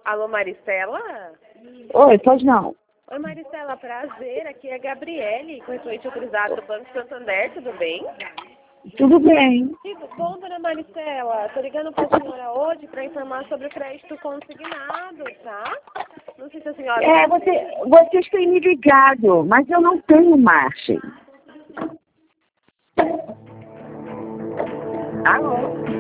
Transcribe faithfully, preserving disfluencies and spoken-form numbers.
Alô, Maristela? Oi, pode não. Oi, Maristela, prazer. Aqui é a Gabriele, correspondente autorizada do Banco Santander, tudo bem? Tudo bem. Tudo bom, dona Maristela? Tô ligando pra senhora hoje para informar sobre o crédito consignado, tá? Não sei se a senhora... É, você, vocês têm me ligado, mas eu não tenho margem. Alô?